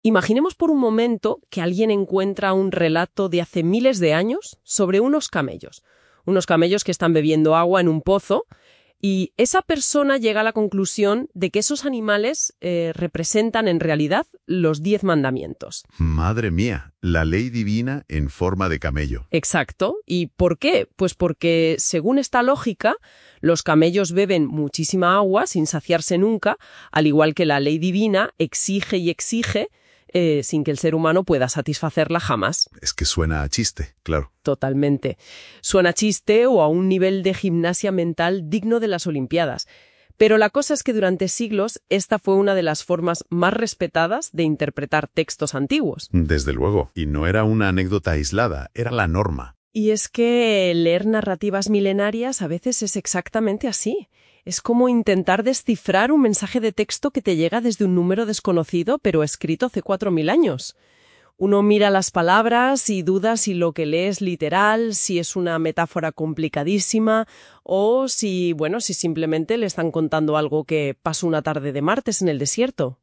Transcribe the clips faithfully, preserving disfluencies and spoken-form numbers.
Imaginemos por un momento que alguien encuentra un relato de hace miles de años sobre unos camellos, unos camellos que están bebiendo agua en un pozo, y esa persona llega a la conclusión de que esos animales eh, representan en realidad los diez mandamientos. Madre mía, la ley divina en forma de camello. Exacto. ¿Y por qué? Pues porque, según esta lógica, los camellos beben muchísima agua sin saciarse nunca, al igual que la ley divina exige y exige eh, sin que el ser humano pueda satisfacerla jamás. Es que suena a chiste, claro. Totalmente. Suena a chiste o a un nivel de gimnasia mental digno de las Olimpiadas. Pero la cosa es que durante siglos esta fue una de las formas más respetadas de interpretar textos antiguos. Desde luego. Y no era una anécdota aislada, era la norma. Y es que leer narrativas milenarias a veces es exactamente así. Es como intentar descifrar un mensaje de texto que te llega desde un número desconocido, pero escrito hace cuatro mil años. Uno mira las palabras y duda si lo que lee es literal, si es una metáfora complicadísima o si, bueno, si simplemente le están contando algo que pasó una tarde de martes en el desierto.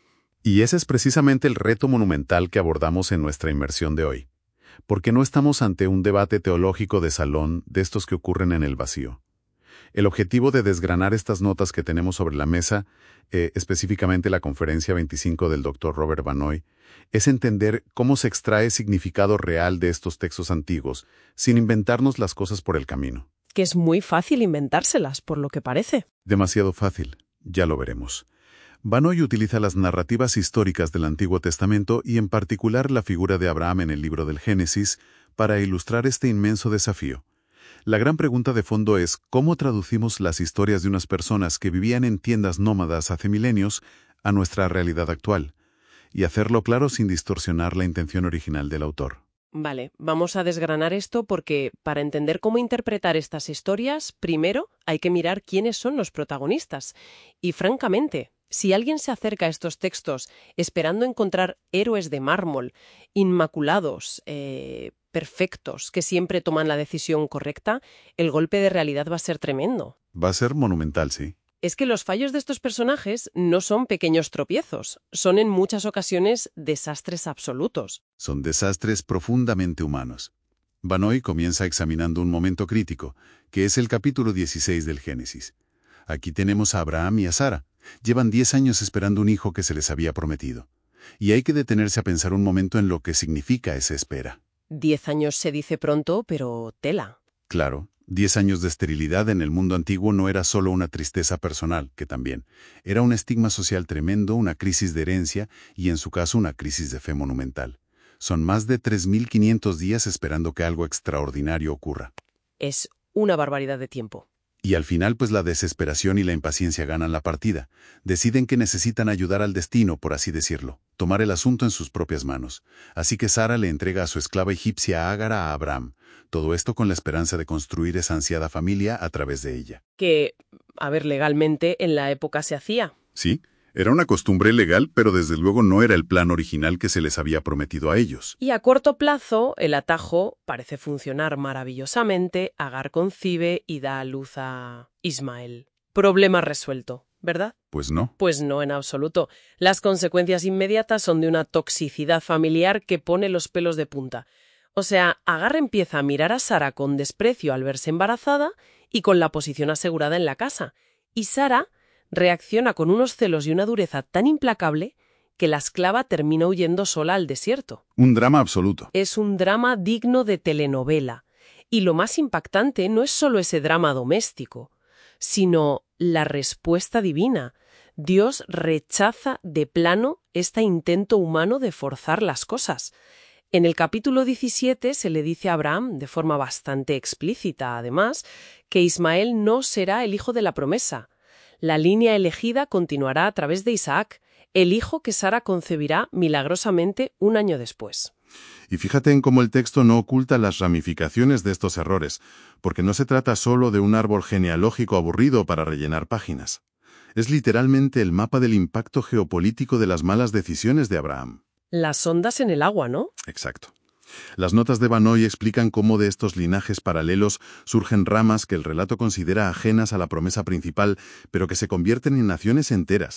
Y ese es precisamente el reto monumental que abordamos en nuestra inmersión de hoy. Porque no estamos ante un debate teológico de salón de estos que ocurren en el vacío. El objetivo de desgranar estas notas que tenemos sobre la mesa, eh, específicamente la conferencia veinticinco del doctor Robert Vanoy, es entender cómo se extrae significado real de estos textos antiguos, sin inventarnos las cosas por el camino. Que es muy fácil inventárselas, por lo que parece. Demasiado fácil, ya lo veremos. Vanoy utiliza las narrativas históricas del Antiguo Testamento y en particular la figura de Abraham en el libro del Génesis para ilustrar este inmenso desafío. La gran pregunta de fondo es cómo traducimos las historias de unas personas que vivían en tiendas nómadas hace milenios a nuestra realidad actual, y hacerlo claro sin distorsionar la intención original del autor. Vale, vamos a desgranar esto porque para entender cómo interpretar estas historias, primero hay que mirar quiénes son los protagonistas. Y francamente, si alguien se acerca a estos textos esperando encontrar héroes de mármol, inmaculados, eh, perfectos, que siempre toman la decisión correcta, el golpe de realidad va a ser tremendo. Va a ser monumental, sí. Es que los fallos de estos personajes no son pequeños tropiezos, son en muchas ocasiones desastres absolutos. Son desastres profundamente humanos. Vanoy comienza examinando un momento crítico, que es el capítulo dieciséis del Génesis. Aquí tenemos a Abraham y a Sara. Llevan diez años esperando un hijo que se les había prometido. Y hay que detenerse a pensar un momento en lo que significa esa espera. Diez años se dice pronto, pero tela. Claro, diez años de esterilidad en el mundo antiguo no era solo una tristeza personal, que también. Era un estigma social tremendo, una crisis de herencia y, en su caso, una crisis de fe monumental. Son más de tres mil quinientos días esperando que algo extraordinario ocurra. Es una barbaridad de tiempo. Y al final, pues la desesperación y la impaciencia ganan la partida. Deciden que necesitan ayudar al destino, por así decirlo, tomar el asunto en sus propias manos. Así que Sara le entrega a su esclava egipcia Ágara a Abraham. Todo esto con la esperanza de construir esa ansiada familia a través de ella. Que, a ver, legalmente en la época se hacía. Sí, era una costumbre legal, pero desde luego no era el plan original que se les había prometido a ellos. Y a corto plazo, el atajo parece funcionar maravillosamente. Agar concibe y da a luz a Ismael. Problema resuelto, ¿verdad? Pues no. Pues no, en absoluto. Las consecuencias inmediatas son de una toxicidad familiar que pone los pelos de punta. O sea, Agar empieza a mirar a Sara con desprecio al verse embarazada y con la posición asegurada en la casa. Y Sara reacciona con unos celos y una dureza tan implacable que la esclava termina huyendo sola al desierto. Un drama absoluto. Es un drama digno de telenovela. Y lo más impactante no es solo ese drama doméstico, sino la respuesta divina. Dios rechaza de plano este intento humano de forzar las cosas. En el capítulo diecisiete se le dice a Abraham, de forma bastante explícita además, que Ismael no será el hijo de la promesa. La línea elegida continuará a través de Isaac, el hijo que Sara concebirá milagrosamente un año después. Y fíjate en cómo el texto no oculta las ramificaciones de estos errores, porque no se trata solo de un árbol genealógico aburrido para rellenar páginas. Es literalmente el mapa del impacto geopolítico de las malas decisiones de Abraham. Las ondas en el agua, ¿no? Exacto. Las notas de Vanoy explican cómo de estos linajes paralelos surgen ramas que el relato considera ajenas a la promesa principal, pero que se convierten en naciones enteras.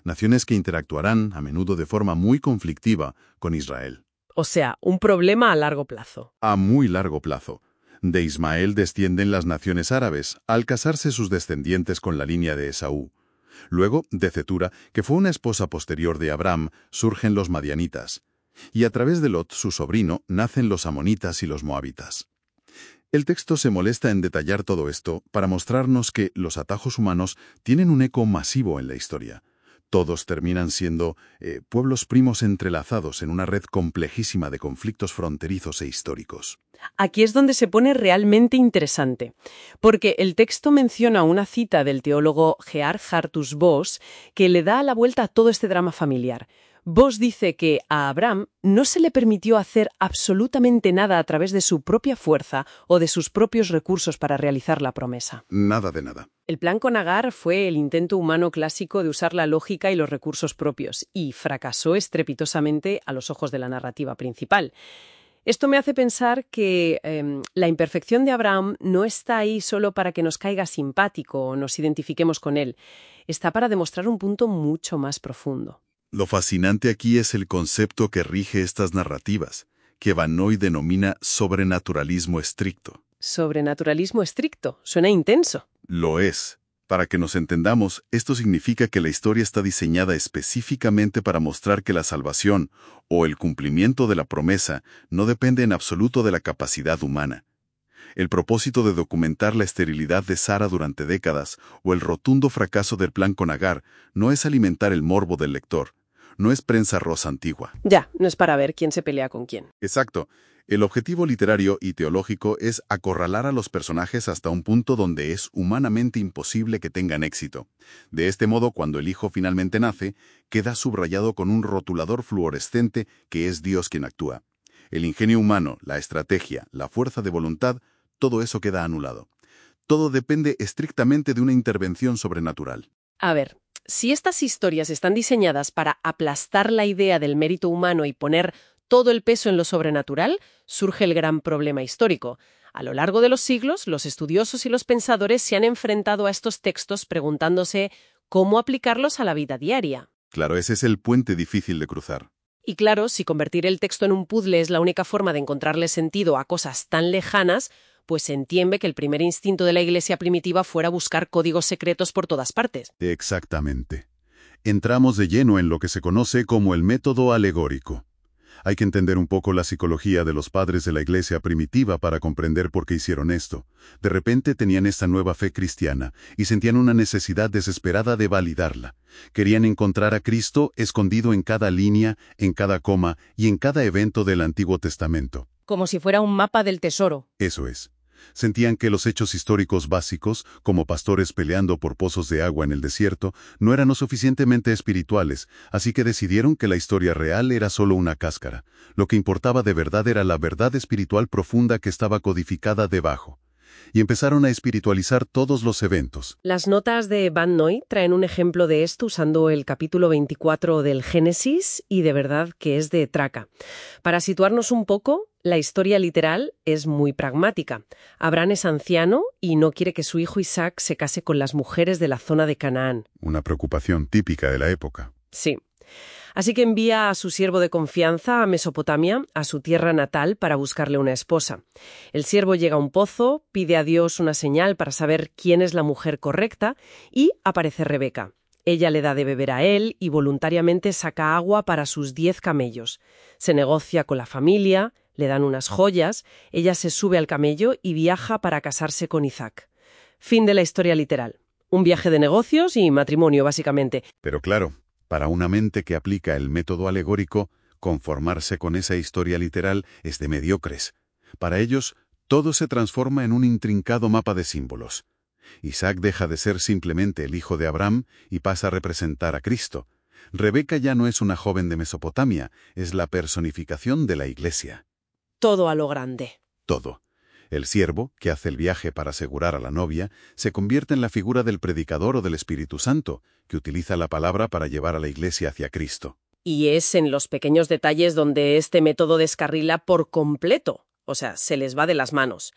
naciones que interactuarán, a menudo de forma muy conflictiva, con Israel. O sea, un problema a largo plazo. A muy largo plazo. De Ismael descienden las naciones árabes, al casarse sus descendientes con la línea de Esaú. Luego, de Cetura, que fue una esposa posterior de Abraham, surgen los madianitas. Y a través de Lot, su sobrino, nacen los amonitas y los moabitas. El texto se molesta en detallar todo esto para mostrarnos que los atajos humanos tienen un eco masivo en la historia. Todos terminan siendo eh, pueblos primos entrelazados en una red complejísima de conflictos fronterizos e históricos. Aquí es donde se pone realmente interesante, porque el texto menciona una cita del teólogo Georg Hartus Vos que le da la vuelta a todo este drama familiar. Vos dice que a Abraham no se le permitió hacer absolutamente nada a través de su propia fuerza o de sus propios recursos para realizar la promesa. Nada de nada. El plan con Agar fue el intento humano clásico de usar la lógica y los recursos propios, y fracasó estrepitosamente a los ojos de la narrativa principal. Esto me hace pensar que eh, la imperfección de Abraham no está ahí solo para que nos caiga simpático o nos identifiquemos con él. Está para demostrar un punto mucho más profundo. Lo fascinante aquí es el concepto que rige estas narrativas, que Van Noy denomina sobrenaturalismo estricto. Sobrenaturalismo estricto. Suena intenso. Lo es. Para que nos entendamos, esto significa que la historia está diseñada específicamente para mostrar que la salvación o el cumplimiento de la promesa no depende en absoluto de la capacidad humana. El propósito de documentar la esterilidad de Sara durante décadas o el rotundo fracaso del plan con Agar no es alimentar el morbo del lector, no es prensa rosa antigua. Ya, no es para ver quién se pelea con quién. Exacto. El objetivo literario y teológico es acorralar a los personajes hasta un punto donde es humanamente imposible que tengan éxito. De este modo, cuando el hijo finalmente nace, queda subrayado con un rotulador fluorescente que es Dios quien actúa. El ingenio humano, la estrategia, la fuerza de voluntad, todo eso queda anulado. Todo depende estrictamente de una intervención sobrenatural. A ver, si estas historias están diseñadas para aplastar la idea del mérito humano y poner todo el peso en lo sobrenatural, surge el gran problema histórico. A lo largo de los siglos, los estudiosos y los pensadores se han enfrentado a estos textos preguntándose cómo aplicarlos a la vida diaria. Claro, ese es el puente difícil de cruzar. Y claro, si convertir el texto en un puzzle es la única forma de encontrarle sentido a cosas tan lejanas, pues se entiende que el primer instinto de la Iglesia primitiva fuera buscar códigos secretos por todas partes. Exactamente. Entramos de lleno en lo que se conoce como el método alegórico. Hay que entender un poco la psicología de los padres de la Iglesia primitiva para comprender por qué hicieron esto. De repente tenían esta nueva fe cristiana y sentían una necesidad desesperada de validarla. Querían encontrar a Cristo escondido en cada línea, en cada coma y en cada evento del Antiguo Testamento. Como si fuera un mapa del tesoro. Eso es. Sentían que los hechos históricos básicos, como pastores peleando por pozos de agua en el desierto, no eran lo suficientemente espirituales, así que decidieron que la historia real era solo una cáscara. Lo que importaba de verdad era la verdad espiritual profunda que estaba codificada debajo. Y empezaron a espiritualizar todos los eventos. Las notas de Van Noy traen un ejemplo de esto usando el capítulo veinticuatro del Génesis y de verdad que es de traca. Para situarnos un poco, la historia literal es muy pragmática. Abraham es anciano y no quiere que su hijo Isaac se case con las mujeres de la zona de Canaán. Una preocupación típica de la época. Sí. Así que envía a su siervo de confianza a Mesopotamia, a su tierra natal, para buscarle una esposa. El siervo llega a un pozo, pide a Dios una señal para saber quién es la mujer correcta y aparece Rebeca. Ella le da de beber a él y voluntariamente saca agua para sus diez camellos. Se negocia con la familia, le dan unas joyas, ella se sube al camello y viaja para casarse con Isaac. Fin de la historia literal. Un viaje de negocios y matrimonio, básicamente. Pero claro, para una mente que aplica el método alegórico, conformarse con esa historia literal es de mediocres. Para ellos, todo se transforma en un intrincado mapa de símbolos. Isaac deja de ser simplemente el hijo de Abraham y pasa a representar a Cristo. Rebeca ya no es una joven de Mesopotamia, es la personificación de la Iglesia. Todo a lo grande. Todo. El siervo, que hace el viaje para asegurar a la novia, se convierte en la figura del predicador o del Espíritu Santo, que utiliza la palabra para llevar a la Iglesia hacia Cristo. Y es en los pequeños detalles donde este método descarrila por completo, o sea, se les va de las manos.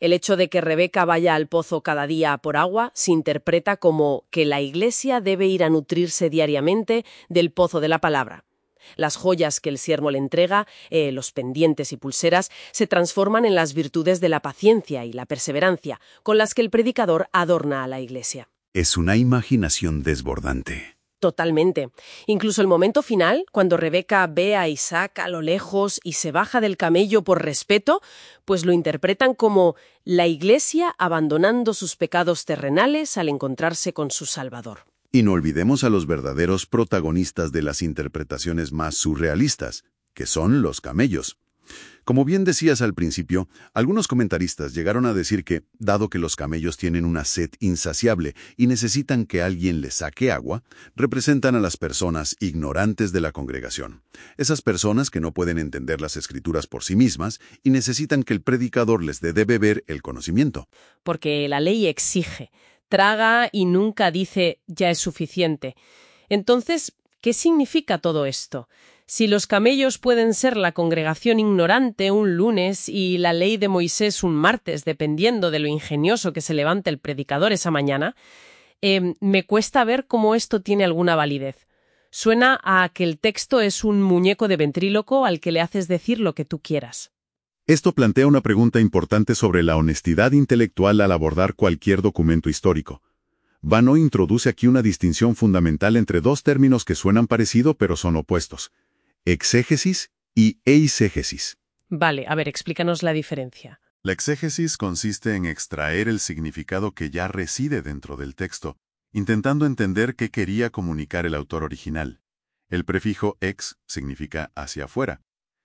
El hecho de que Rebeca vaya al pozo cada día por agua se interpreta como que la Iglesia debe ir a nutrirse diariamente del pozo de la palabra. Las joyas que el siervo le entrega, eh, los pendientes y pulseras, se transforman en las virtudes de la paciencia y la perseverancia, con las que el predicador adorna a la Iglesia. Es una imaginación desbordante. Totalmente. Incluso el momento final, cuando Rebeca ve a Isaac a lo lejos y se baja del camello por respeto, pues lo interpretan como la Iglesia abandonando sus pecados terrenales al encontrarse con su Salvador. Y no olvidemos a los verdaderos protagonistas de las interpretaciones más surrealistas, que son los camellos. Como bien decías al principio, algunos comentaristas llegaron a decir que, dado que los camellos tienen una sed insaciable y necesitan que alguien les saque agua, representan a las personas ignorantes de la congregación. Esas personas que no pueden entender las escrituras por sí mismas y necesitan que el predicador les dé de beber el conocimiento. Porque la ley exige, traga y nunca dice ya es suficiente. Entonces, ¿qué significa todo esto? Si los camellos pueden ser la congregación ignorante un lunes y la ley de Moisés un martes, dependiendo de lo ingenioso que se levante el predicador esa mañana, eh, me cuesta ver cómo esto tiene alguna validez. Suena a que el texto es un muñeco de ventríloco al que le haces decir lo que tú quieras. Esto plantea una pregunta importante sobre la honestidad intelectual al abordar cualquier documento histórico. Vano introduce aquí una distinción fundamental entre dos términos que suenan parecido pero son opuestos: exégesis y eisegesis. Vale, a ver, explícanos la diferencia. La exégesis consiste en extraer el significado que ya reside dentro del texto, intentando entender qué quería comunicar el autor original. El prefijo ex significa hacia afuera.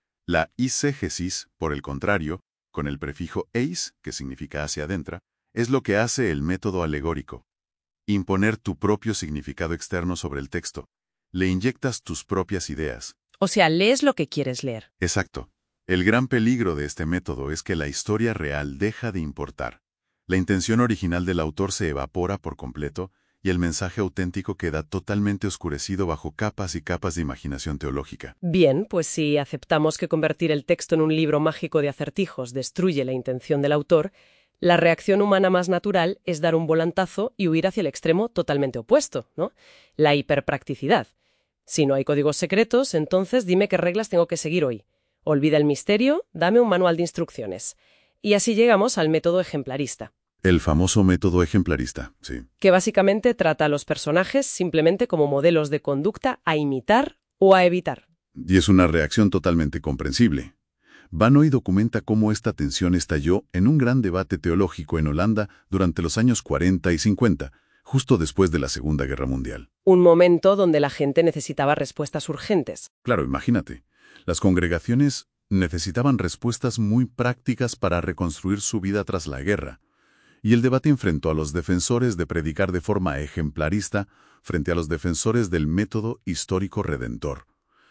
La eisegesis, por el contrario, con el prefijo eis, que significa hacia adentro, es lo que hace el método alegórico. Imponer tu propio significado externo sobre el texto. Le inyectas tus propias ideas. O sea, lees lo que quieres leer. Exacto. El gran peligro de este método es que la historia real deja de importar. La intención original del autor se evapora por completo y el mensaje auténtico queda totalmente oscurecido bajo capas y capas de imaginación teológica. Bien, pues si aceptamos que convertir el texto en un libro mágico de acertijos destruye la intención del autor, la reacción humana más natural es dar un volantazo y huir hacia el extremo totalmente opuesto, ¿no? La hiperpracticidad. Si no hay códigos secretos, entonces dime qué reglas tengo que seguir hoy. Olvida el misterio, dame un manual de instrucciones. Y así llegamos al método ejemplarista. El famoso método ejemplarista, sí. Que básicamente trata a los personajes simplemente como modelos de conducta a imitar o a evitar. Y es una reacción totalmente comprensible. Vanoy documenta cómo esta tensión estalló en un gran debate teológico en Holanda durante los años cuarenta y cincuenta, justo después de la Segunda Guerra Mundial. Un momento donde la gente necesitaba respuestas urgentes. Claro, imagínate. Las congregaciones necesitaban respuestas muy prácticas para reconstruir su vida tras la guerra. Y el debate enfrentó a los defensores de predicar de forma ejemplarista frente a los defensores del método histórico redentor.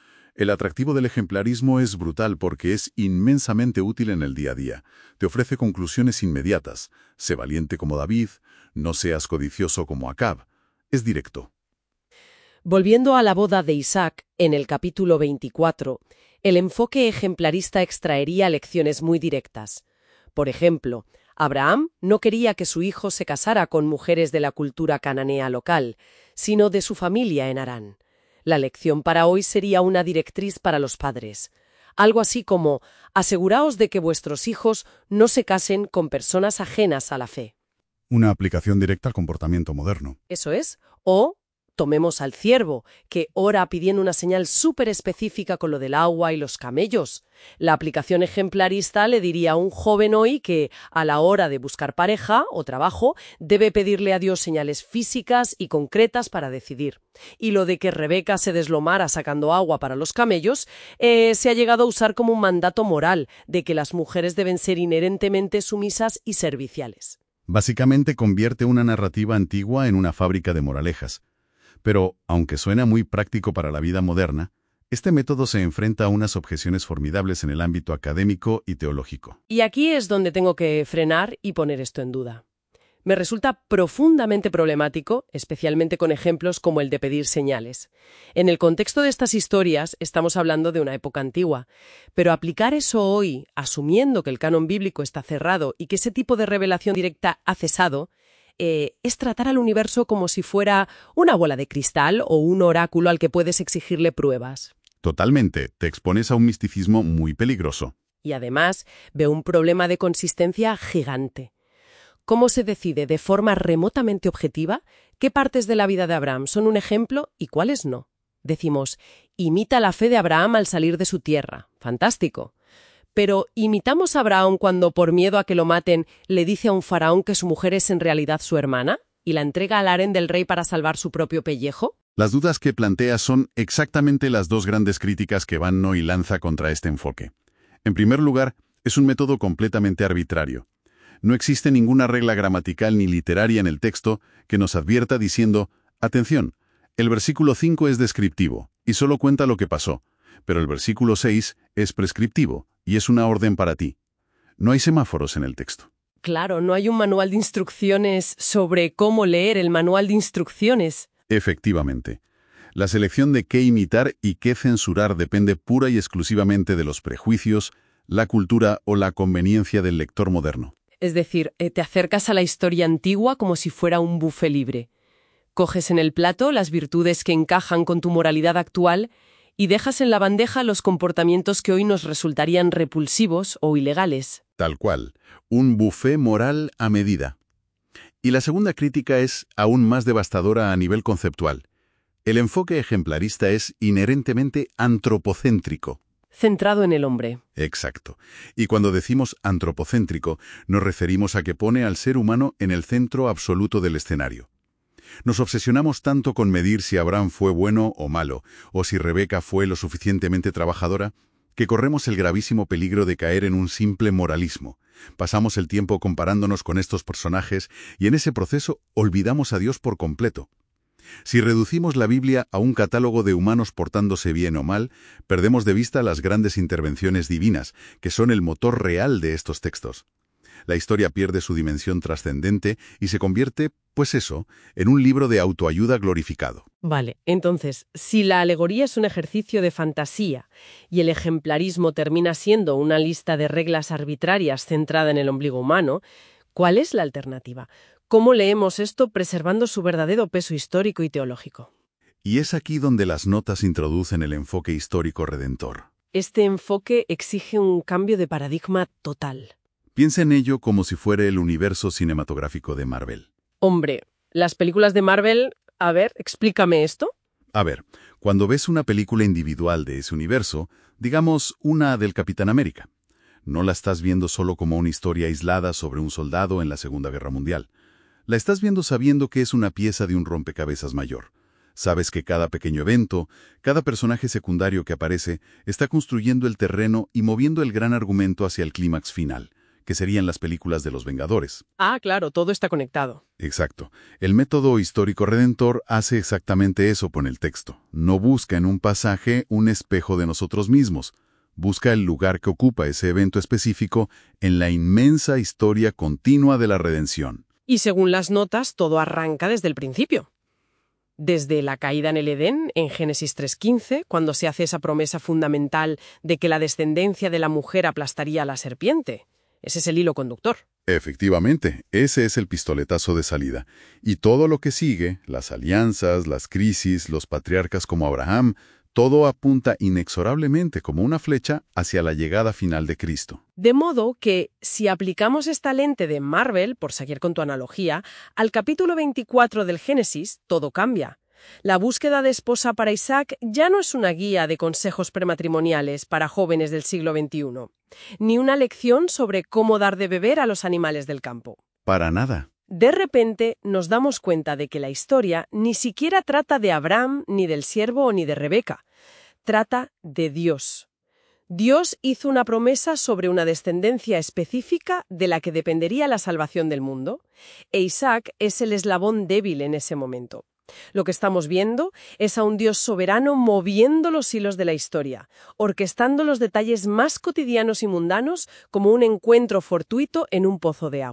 El atractivo del ejemplarismo es brutal porque es inmensamente útil en el día a día. Te ofrece conclusiones inmediatas. Sé valiente como David, no seas codicioso como Acab. Es directo. Volviendo a la boda de Isaac, en el capítulo veinticuatro, el enfoque ejemplarista extraería lecciones muy directas. Por ejemplo, Abraham no quería que su hijo se casara con mujeres de la cultura cananea local, sino de su familia en Harán. La lección para hoy sería una directriz para los padres. Algo así como, aseguraos de que vuestros hijos no se casen con personas ajenas a la fe. Una aplicación directa al comportamiento moderno. Eso es. O tomemos al ciervo, que ora pidiendo una señal súper específica con lo del agua y los camellos. La aplicación ejemplarista le diría a un joven hoy que, a la hora de buscar pareja o trabajo, debe pedirle a Dios señales físicas y concretas para decidir. Y lo de que Rebeca se deslomara sacando agua para los camellos, eh, se ha llegado a usar como un mandato moral de que las mujeres deben ser inherentemente sumisas y serviciales. Básicamente convierte una narrativa antigua en una fábrica de moralejas. Pero, aunque suena muy práctico para la vida moderna, este método se enfrenta a unas objeciones formidables en el ámbito académico y teológico. Y aquí es donde tengo que frenar y poner esto en duda. Me resulta profundamente problemático, especialmente con ejemplos como el de pedir señales. En el contexto de estas historias estamos hablando de una época antigua, pero aplicar eso hoy, asumiendo que el canon bíblico está cerrado y que ese tipo de revelación directa ha cesado, eh, es tratar al universo como si fuera una bola de cristal o un oráculo al que puedes exigirle pruebas. Totalmente, te expones a un misticismo muy peligroso. Y además veo un problema de consistencia gigante. ¿Cómo se decide de forma remotamente objetiva qué partes de la vida de Abraham son un ejemplo y cuáles no? Decimos, imita la fe de Abraham al salir de su tierra. Fantástico. Pero, ¿imitamos a Abraham cuando, por miedo a que lo maten, le dice a un faraón que su mujer es en realidad su hermana y la entrega al harén del rey para salvar su propio pellejo? Las dudas que planteas son exactamente las dos grandes críticas que Van Noy lanza contra este enfoque. En primer lugar, es un método completamente arbitrario. No existe ninguna regla gramatical ni literaria en el texto que nos advierta diciendo, atención, el versículo cinco es descriptivo y solo cuenta lo que pasó, pero el versículo seis es prescriptivo y es una orden para ti. No hay semáforos en el texto. Claro, no hay un manual de instrucciones sobre cómo leer el manual de instrucciones. Efectivamente. La selección de qué imitar y qué censurar depende pura y exclusivamente de los prejuicios, la cultura o la conveniencia del lector moderno. Es decir, te acercas a la historia antigua como si fuera un buffet libre. Coges en el plato las virtudes que encajan con tu moralidad actual y dejas en la bandeja los comportamientos que hoy nos resultarían repulsivos o ilegales. Tal cual, un buffet moral a medida. Y la segunda crítica es aún más devastadora a nivel conceptual. El enfoque ejemplarista es inherentemente antropocéntrico. Centrado en el hombre. Exacto. Y cuando decimos antropocéntrico, nos referimos a que pone al ser humano en el centro absoluto del escenario. Nos obsesionamos tanto con medir si Abraham fue bueno o malo, o si Rebeca fue lo suficientemente trabajadora, que corremos el gravísimo peligro de caer en un simple moralismo. Pasamos el tiempo comparándonos con estos personajes y en ese proceso olvidamos a Dios por completo. Si reducimos la Biblia a un catálogo de humanos portándose bien o mal, perdemos de vista las grandes intervenciones divinas, que son el motor real de estos textos. La historia pierde su dimensión trascendente y se convierte, pues eso, en un libro de autoayuda glorificado. Vale, entonces, si la alegoría es un ejercicio de fantasía y el ejemplarismo termina siendo una lista de reglas arbitrarias centrada en el ombligo humano, ¿cuál es la alternativa? ¿Cómo leemos esto preservando su verdadero peso histórico y teológico? Y es aquí donde las notas introducen el enfoque histórico redentor. Este enfoque exige un cambio de paradigma total. Piensa en ello como si fuera el universo cinematográfico de Marvel. Hombre, las películas de Marvel... A ver, explícame esto. A ver, cuando ves una película individual de ese universo, digamos una del Capitán América, no la estás viendo solo como una historia aislada sobre un soldado en la Segunda Guerra Mundial. La estás viendo sabiendo que es una pieza de un rompecabezas mayor. Sabes que cada pequeño evento, cada personaje secundario que aparece, está construyendo el terreno y moviendo el gran argumento hacia el clímax final, que serían las películas de los Vengadores. Ah, claro, todo está conectado. Exacto. El método histórico redentor hace exactamente eso con el texto. No busca en un pasaje un espejo de nosotros mismos. Busca el lugar que ocupa ese evento específico en la inmensa historia continua de la redención. Y según las notas, todo arranca desde el principio. Desde la caída en el Edén, en Génesis tres quince, cuando se hace esa promesa fundamental de que la descendencia de la mujer aplastaría a la serpiente. Ese es el hilo conductor. Efectivamente, ese es el pistoletazo de salida. Y todo lo que sigue, las alianzas, las crisis, los patriarcas como Abraham, todo apunta inexorablemente como una flecha hacia la llegada final de Cristo. De modo que, si aplicamos esta lente de Marvel, por seguir con tu analogía, al capítulo veinticuatro del Génesis, todo cambia. La búsqueda de esposa para Isaac ya no es una guía de consejos prematrimoniales para jóvenes del siglo veintiuno, ni una lección sobre cómo dar de beber a los animales del campo. Para nada. De repente nos damos cuenta de que la historia ni siquiera trata de Abraham, ni del siervo, ni de Rebeca. Trata de Dios. Dios hizo una promesa sobre una descendencia específica de la que dependería la salvación del mundo, e Isaac es el eslabón débil en ese momento. Lo que estamos viendo es a un Dios soberano moviendo los hilos de la historia, orquestando los detalles más cotidianos y mundanos como un encuentro fortuito en un pozo de agua.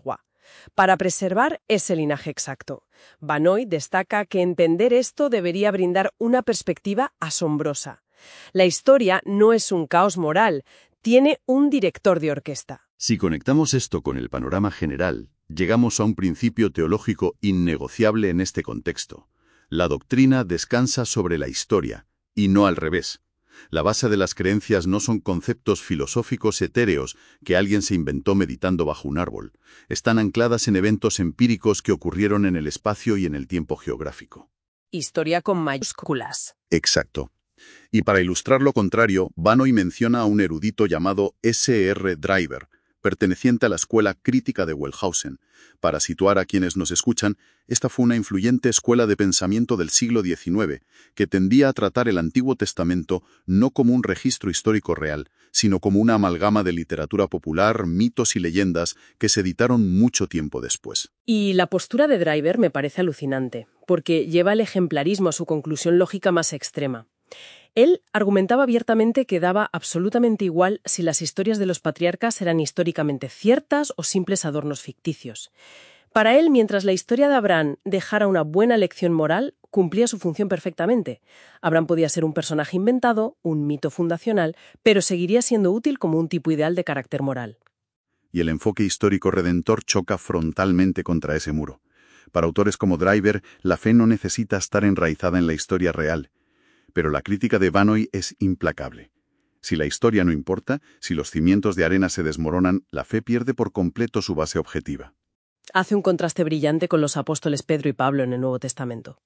para preservar ese linaje exacto. Banoy destaca que entender esto debería brindar una perspectiva asombrosa. La historia no es un caos moral, tiene un director de orquesta. Si conectamos esto con el panorama general, llegamos a un principio teológico innegociable en este contexto. La doctrina descansa sobre la historia, y no al revés. La base de las creencias no son conceptos filosóficos etéreos que alguien se inventó meditando bajo un árbol. Están ancladas en eventos empíricos que ocurrieron en el espacio y en el tiempo geográfico. Historia con mayúsculas. Exacto. Y para ilustrar lo contrario, Banoy menciona a un erudito llamado ese erre Driver, perteneciente a la escuela crítica de Wellhausen. Para situar a quienes nos escuchan, esta fue una influyente escuela de pensamiento del siglo diecinueve, que tendía a tratar el Antiguo Testamento no como un registro histórico real, sino como una amalgama de literatura popular, mitos y leyendas que se editaron mucho tiempo después. Y la postura de Driver me parece alucinante, porque lleva el ejemplarismo a su conclusión lógica más extrema. Él argumentaba abiertamente que daba absolutamente igual si las historias de los patriarcas eran históricamente ciertas o simples adornos ficticios. Para él, mientras la historia de Abraham dejara una buena lección moral, cumplía su función perfectamente. Abraham podía ser un personaje inventado, un mito fundacional, pero seguiría siendo útil como un tipo ideal de carácter moral. Y el enfoque histórico redentor choca frontalmente contra ese muro. Para autores como Driver, la fe no necesita estar enraizada en la historia real. Pero la crítica de Banoy es implacable. Si la historia no importa, si los cimientos de arena se desmoronan, la fe pierde por completo su base objetiva. Hace un contraste brillante con los apóstoles Pedro y Pablo en el Nuevo Testamento.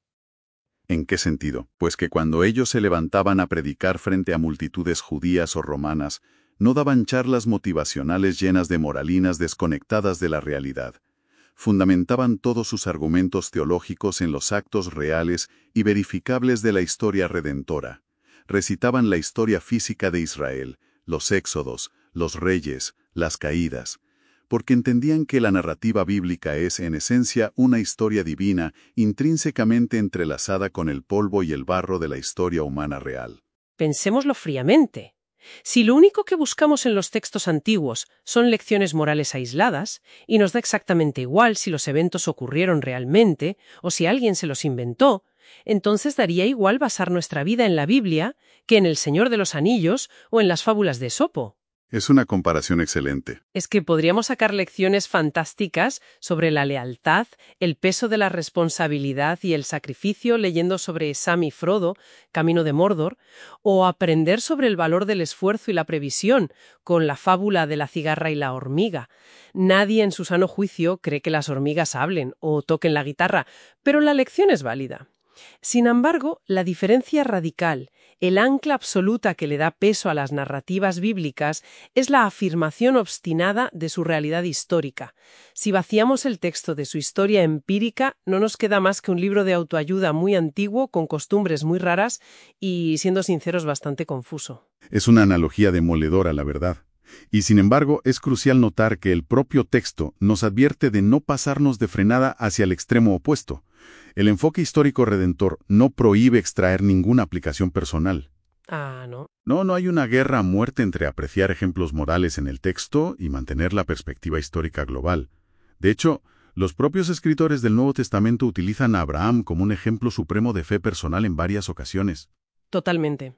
¿En qué sentido? Pues que cuando ellos se levantaban a predicar frente a multitudes judías o romanas, no daban charlas motivacionales llenas de moralinas desconectadas de la realidad. Fundamentaban todos sus argumentos teológicos en los actos reales y verificables de la historia redentora. Recitaban la historia física de Israel, los éxodos, los reyes, las caídas, porque entendían que la narrativa bíblica es, en esencia, una historia divina intrínsecamente entrelazada con el polvo y el barro de la historia humana real. Pensémoslo fríamente. Si lo único que buscamos en los textos antiguos son lecciones morales aisladas, y nos da exactamente igual si los eventos ocurrieron realmente o si alguien se los inventó, entonces daría igual basar nuestra vida en la Biblia que en El Señor de los Anillos o en las fábulas de Esopo. Es una comparación excelente. Es que podríamos sacar lecciones fantásticas sobre la lealtad, el peso de la responsabilidad y el sacrificio leyendo sobre Sam y Frodo, Camino de Mordor, o aprender sobre el valor del esfuerzo y la previsión, con la fábula de la cigarra y la hormiga. Nadie en su sano juicio cree que las hormigas hablen o toquen la guitarra, pero la lección es válida. Sin embargo, la diferencia radical, el ancla absoluta que le da peso a las narrativas bíblicas, es la afirmación obstinada de su realidad histórica. Si vaciamos el texto de su historia empírica, no nos queda más que un libro de autoayuda muy antiguo, con costumbres muy raras y, siendo sinceros, bastante confuso. Es una analogía demoledora, la verdad. Y sin embargo, es crucial notar que el propio texto nos advierte de no pasarnos de frenada hacia el extremo opuesto. El enfoque histórico redentor no prohíbe extraer ninguna aplicación personal. Ah, ¿no? No, no hay una guerra a muerte entre apreciar ejemplos morales en el texto y mantener la perspectiva histórica global. De hecho, los propios escritores del Nuevo Testamento utilizan a Abraham como un ejemplo supremo de fe personal en varias ocasiones. Totalmente.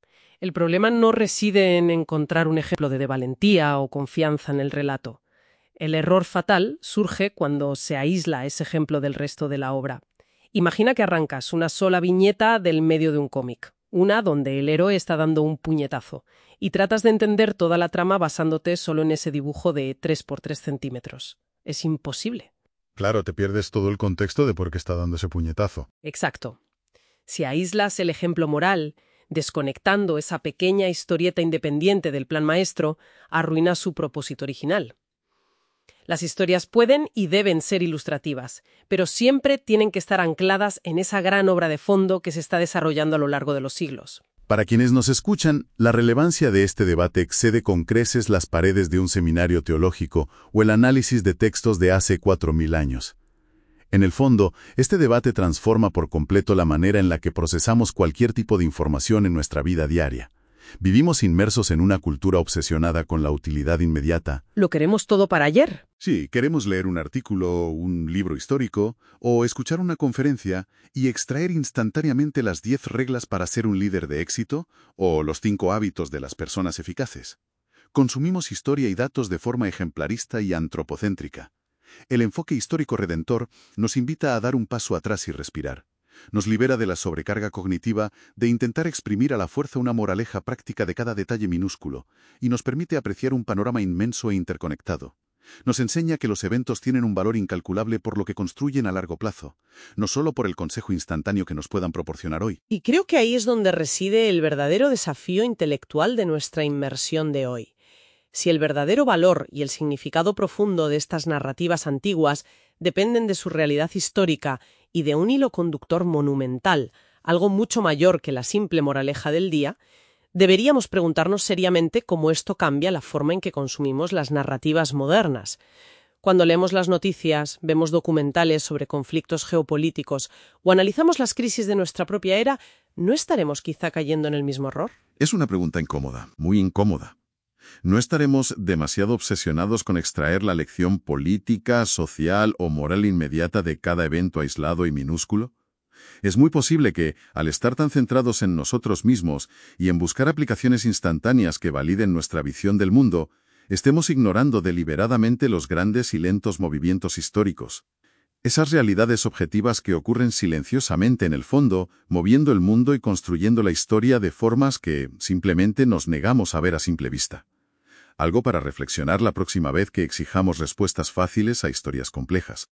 El problema no reside en encontrar un ejemplo de valentía o confianza en el relato. El error fatal surge cuando se aísla ese ejemplo del resto de la obra. Imagina que arrancas una sola viñeta del medio de un cómic, una donde el héroe está dando un puñetazo, y tratas de entender toda la trama basándote solo en ese dibujo de tres por tres centímetros. Es imposible. Claro, te pierdes todo el contexto de por qué está dando ese puñetazo. Exacto. Si aíslas el ejemplo moral, desconectando esa pequeña historieta independiente del plan maestro, arruinas su propósito original. Las historias pueden y deben ser ilustrativas, pero siempre tienen que estar ancladas en esa gran obra de fondo que se está desarrollando a lo largo de los siglos. Para quienes nos escuchan, la relevancia de este debate excede con creces las paredes de un seminario teológico o el análisis de textos de hace cuatro mil años. En el fondo, este debate transforma por completo la manera en la que procesamos cualquier tipo de información en nuestra vida diaria. Vivimos inmersos en una cultura obsesionada con la utilidad inmediata. Lo queremos todo para ayer. Sí, queremos leer un artículo, un libro histórico o escuchar una conferencia y extraer instantáneamente las diez reglas para ser un líder de éxito o los cinco hábitos de las personas eficaces. Consumimos historia y datos de forma ejemplarista y antropocéntrica. El enfoque histórico redentor nos invita a dar un paso atrás y respirar. Nos libera de la sobrecarga cognitiva de intentar exprimir a la fuerza una moraleja práctica de cada detalle minúsculo y nos permite apreciar un panorama inmenso e interconectado. Nos enseña que los eventos tienen un valor incalculable por lo que construyen a largo plazo, no solo por el consejo instantáneo que nos puedan proporcionar hoy. Y creo que ahí es donde reside el verdadero desafío intelectual de nuestra inmersión de hoy. Si el verdadero valor y el significado profundo de estas narrativas antiguas dependen de su realidad histórica y de un hilo conductor monumental, algo mucho mayor que la simple moraleja del día, deberíamos preguntarnos seriamente cómo esto cambia la forma en que consumimos las narrativas modernas. Cuando leemos las noticias, vemos documentales sobre conflictos geopolíticos o analizamos las crisis de nuestra propia era, ¿no estaremos quizá cayendo en el mismo error? Es una pregunta incómoda, muy incómoda. ¿No estaremos demasiado obsesionados con extraer la lección política, social o moral inmediata de cada evento aislado y minúsculo? Es muy posible que, al estar tan centrados en nosotros mismos y en buscar aplicaciones instantáneas que validen nuestra visión del mundo, estemos ignorando deliberadamente los grandes y lentos movimientos históricos. Esas realidades objetivas que ocurren silenciosamente en el fondo, moviendo el mundo y construyendo la historia de formas que simplemente nos negamos a ver a simple vista. Algo para reflexionar la próxima vez que exijamos respuestas fáciles a historias complejas.